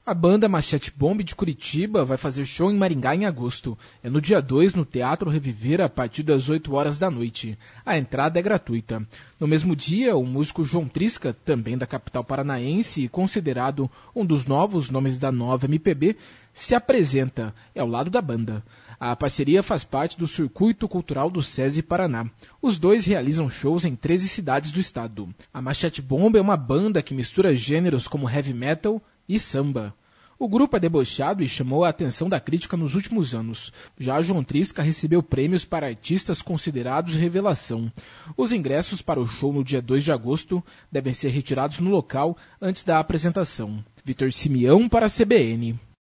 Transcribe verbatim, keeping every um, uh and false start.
A banda Machete Bomb de Curitiba vai fazer show em Maringá em agosto. É no dia dois, no Teatro Reviver, a partir das oito horas da noite. A entrada é gratuita. No mesmo dia, o músico João Trisca, também da capital paranaense e considerado um dos novos nomes da nova M P B, se apresenta, é ao lado da banda. A parceria faz parte do Circuito Cultural do SESI Paraná. Os dois realizam shows em treze cidades do estado. A Machete Bomb é uma banda que mistura gêneros como heavy metal e samba. O grupo é debochado e chamou a atenção da crítica nos últimos anos. Já João Trisca recebeu prêmios para artistas considerados revelação. Os ingressos para o show no dia dois de agosto devem ser retirados no local antes da apresentação. Vitor Simeão para a C B N.